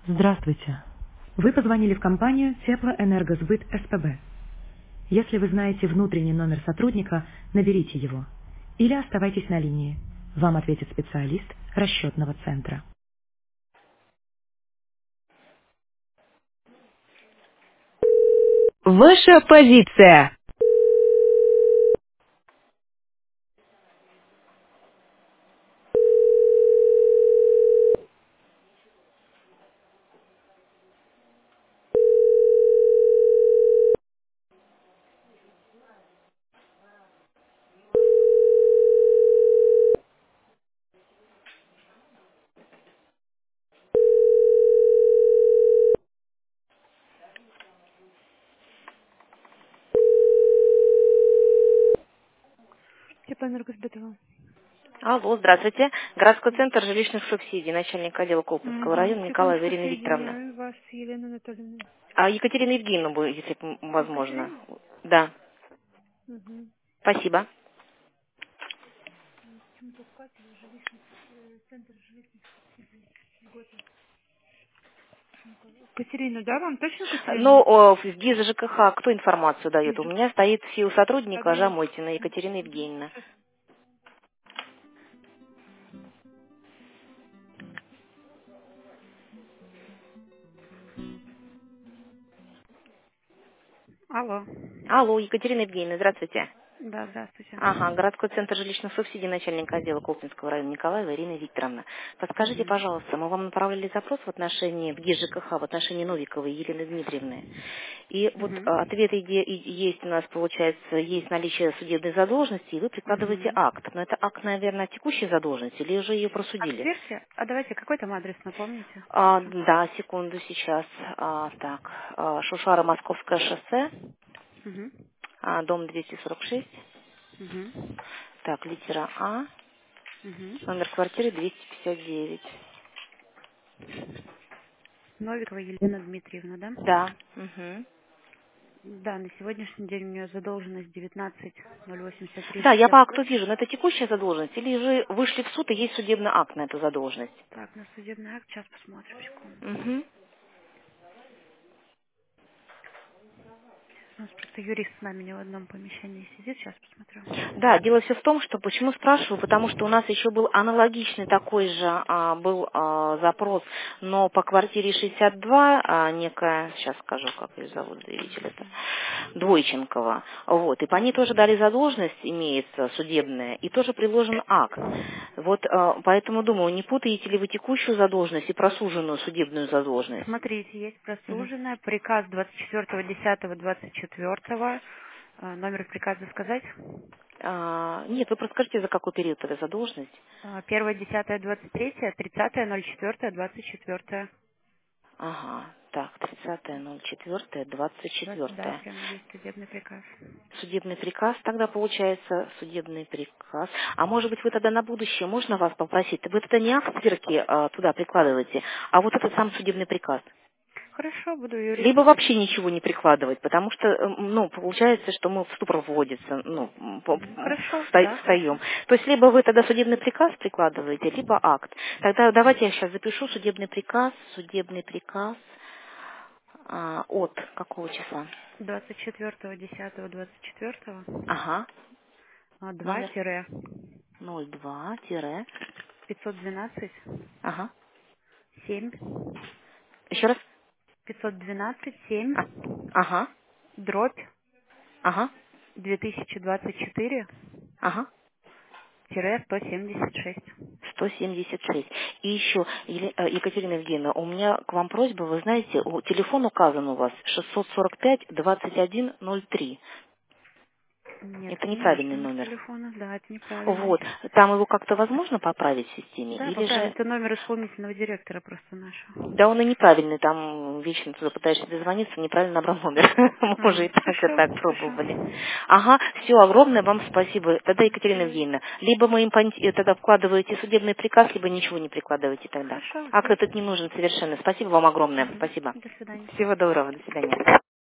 Здравствуйте. Вы позвонили в компанию Теплоэнергосбыт СПБ. Если вы знаете внутренний номер сотрудника, наберите его. Или оставайтесь на линии. Вам ответит специалист расчетного центра. Ваша позиция. Теплоэнергосбытова. Алло, здравствуйте. Городской центр жилищных субсидий, начальник отдела Колпинского Угу. района Николаева Секундочку, Ирина Викторовна. соединяю вас с Еленой Анатольевной. А Екатерина Евгеньевна, если возможно. Екатерина? Да, Угу. спасибо. Почему покупатель жилищных, центр жилищных субсидий льготы? Катерина, да, вам точно Ну, Катерина? в ГИЗ ЖКХ кто информацию дает? У Вижу. меня стоит сил сотрудника Одну. Жамотина Екатерина Евгеньевна. Алло. Алло, Екатерина Евгеньевна, здравствуйте. Да, здравствуйте. Ага, городской центр жилищных субсидий, начальник отдела Колпинского района Николаева Ирина Викторовна. Подскажите, Угу. пожалуйста, мы вам направляли запрос в отношении в ГИС ЖКХ, в отношении Новиковой Елены Дмитриевны. И вот Угу. ответ есть у нас, получается, есть наличие судебной задолженности, и вы прикладываете Угу. акт. Но это акт, наверное, текущей задолженности, или уже ее А просудили? версия? А давайте, какой там адрес, напомните? Да, секунду сейчас. Так, Шушара, Московское шоссе, Угу. дом 246, Угу. так, литера А, Угу. номер квартиры 259. Новикова Елена Дмитриевна, да? Да. Мгм. Да, на сегодняшний день у нее задолженность Да, я по 19.08.36. акту вижу, но это текущая задолженность, или же вышли в суд и есть судебный акт на эту задолженность? Так, на судебный акт сейчас посмотрим, секунду. Мгм. У нас просто юрист с нами не в одном помещении сидит, сейчас посмотрю. Да, дело все в том, что почему спрашиваю, потому что у нас еще был аналогичный такой же был запрос, но по квартире 62 некая, сейчас скажу, как ее зовут, заявитель это, Двойченкова, вот, и по ней тоже дали задолженность, имеется судебная, и тоже приложен акт. Вот поэтому думаю, не путаете ли вы текущую задолженность и просуженную судебную задолженность? Смотрите, есть Мгм. просуженная, приказ 24.10.24, номер приказа сказать? Нет, вы просто скажите, за какой период эта задолженность? 1.10.23, 30.04.24. Ага, так, 30.04, 24. Да, прям есть судебный приказ. Судебный приказ тогда получается, судебный приказ. А может быть, вы тогда на будущее, можно вас попросить? Вы тогда не акт стирки туда прикладываете, а вот этот сам судебный приказ. Хорошо, буду юриста Либо просить. вообще ничего не прикладывать, потому что, ну, получается, что мы в ступор вводится, ну, Хорошо, да, встаем. хорошо. То есть, либо вы тогда судебный приказ прикладываете, либо акт. Тогда давайте я сейчас запишу судебный приказ от какого числа? 24.10.24, Ага, 2 номер 02 512 ага, 7 еще раз, 512 7 а, ага, дробь ага, 2024 ага. 176. 176. И еще, Екатерина Евгеньевна, у меня к вам просьба, вы знаете, телефон указан у вас 645-2103. Нет, Это это не наш неправильный номер номер. телефона, да, это неправильный. Вот, там его как-то возможно поправить в системе? Да, Или поправить, же, это номер исполнительного директора просто нашего. да он и неправильный, там вечно туда пытаешься дозвониться, неправильно набрал номер. Мы уже и Хорошо, так хорошо. пробовали. Ага, все, огромное вам спасибо. Тогда, Екатерина Окей. Евгеньевна, либо мы тогда вкладываете судебный приказ, либо ничего не прикладываете тогда. Хорошо, Акт окей. этот не нужен совершенно. Спасибо вам огромное. Спасибо. До свидания. Всего доброго. До свидания.